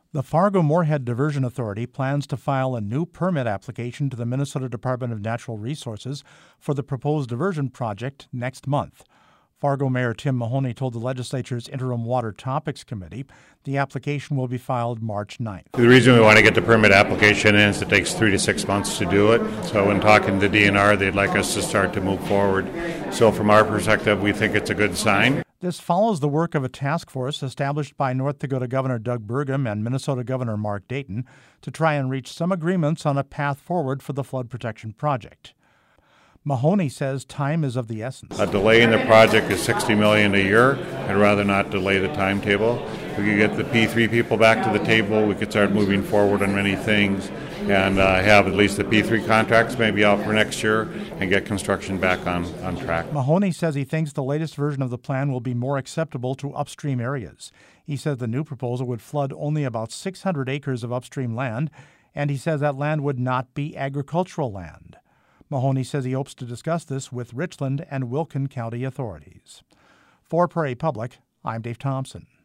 The Fargo-Moorhead Diversion Authority plans to file a new permit application to the Minnesota Department of Natural Resources for the proposed diversion project next month. Fargo Mayor Tim Mahoney told the legislature's Interim Water Topics Committee the application will be filed March 9th. The reason we want to get the permit application in is it takes 3 to 6 months to do it. So when talking to DNR, they'd like us to start to move forward. So from our perspective, we think it's a good sign. This follows the work of a task force established by North Dakota Governor Doug Burgum and Minnesota Governor Mark Dayton to try and reach some agreements on a path forward for the flood protection project. Mahoney says time is of the essence. A delay in the project is $60 million a year. I'd rather not delay the timetable. If we could get the P3 people back to the table, we could start moving forward on many things and have at least the P3 contracts maybe out for next year and get construction back on track. Mahoney says he thinks the latest version of the plan will be more acceptable to upstream areas. He says the new proposal would flood only about 600 acres of upstream land, and he says that land would not be agricultural land. Mahoney says he hopes to discuss this with Richland and Wilkin County authorities. For Prairie Public, I'm Dave Thompson.